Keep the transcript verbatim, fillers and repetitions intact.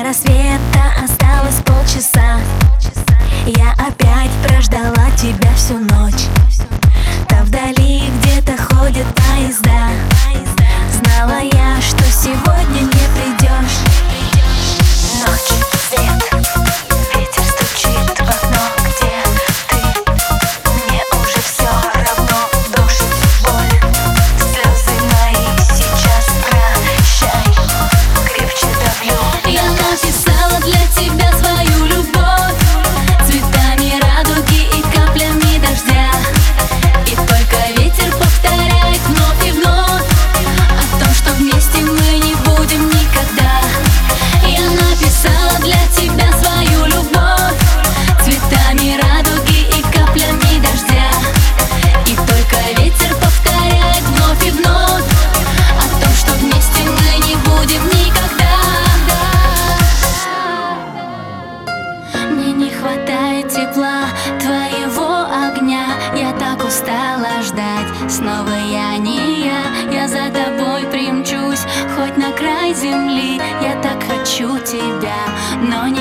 рассвета осталось полчаса. Я опять прождала тебя всю ночь. Там вдали где-то ходят поезда. Знала я, что сегодня не придешь. Ночь, свет, ветер стучит в окно. Где ты? Мне уже все равно. Дождь, боль, слезы мои сейчас прощай. Крепче давлю. Я написала для тебя свою любовь цветами радуги и каплями дождя. И только ветер повторяет вновь и вновь о том, что вместе мы не будем никогда. Я написала для тебя свою любовь цветами радуги и каплями дождя. И только ветер повторяет вновь и вновь о том, что вместе мы не будем никогда. Мне не хватает тепла твоего огня. Я так устала ждать, снова я не я. Я за тобой примчусь, хоть на край земли. Я так хочу тебя, но не